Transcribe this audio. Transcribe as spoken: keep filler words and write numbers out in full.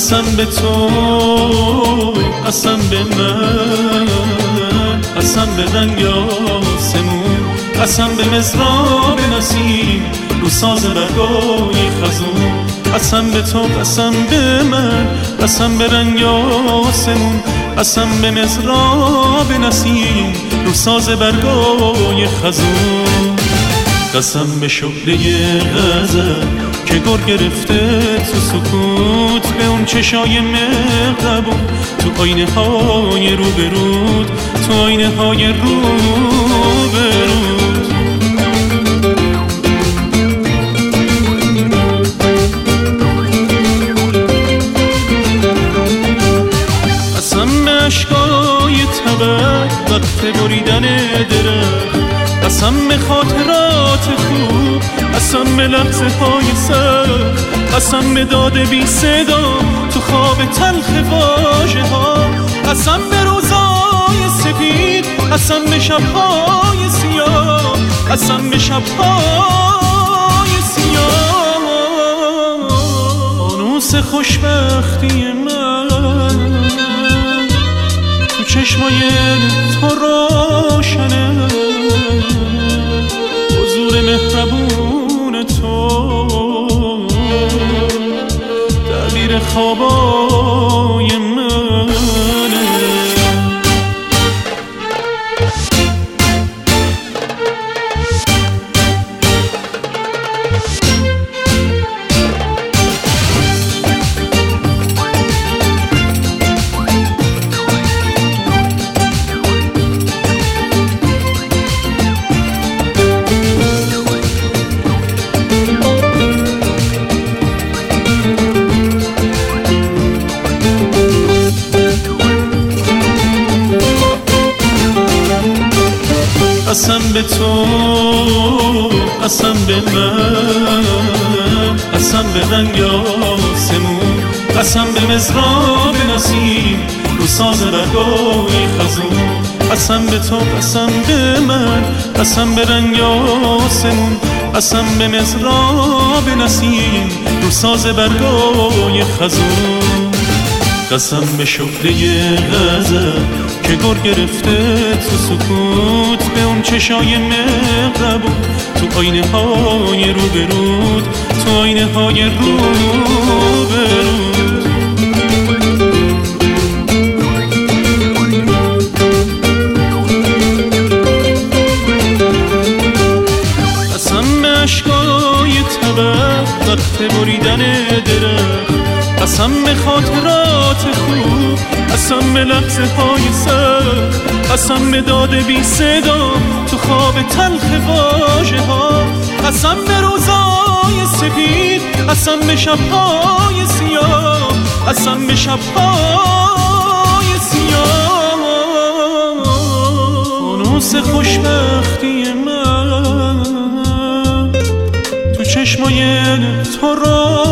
قسم به تو، قسم به من، قسم به رنگ آسمون، قسم به مزراب نسیم رو ساز برگای خزون. قسم به تو، قسم به من، قسم به رنگ آسمون، قسم به مزراب نسیم رو ساز برگای خزون. قسم به شعله غزل که گر گرفته تو سکوت، به اون چشای مهربون تو آینه های رو برود، تو آینه های رو برود. قسم به عشقای تبع وقت بریدن درخت، قسم به خاطرات خوب، قسم به لحظه های سخت، قسم به داد بی صدا تو خواب تلخ واژه ها، قسم به روزای سپید، قسم به شبهای سیاه، قسم به شبهای سیاه. فانوس خوشبختی من تو چشمای تو روشنه، حضور مهربون تو تعبیر خوابای منه. قسم به تو، قسم به من، قسم به رنگ آسمون، قسم به مزراب نسیم رو ساز برگای خزون. قسم به تو، قسم به من، قسم به رنگ آسمون، قسم به مزراب نسیم رو ساز برگای خزون. قسم به شعله غزل که گر گرفته تو سکوت، به اون چشای مهربون تو آینه های رو برود، تو آینه های رو برود. قسم به عشقای تبع وقت بریدن درخت، قسم به خاطرات خوب، قسم به لحظه های سخت، قسم به داد بی صدا تو خواب تلخ واژه ها، قسم به روزای سپید، قسم به شبهای سیاه، قسم به شبهای سیاه. فانوس خوشبختی من تو چشمای تو را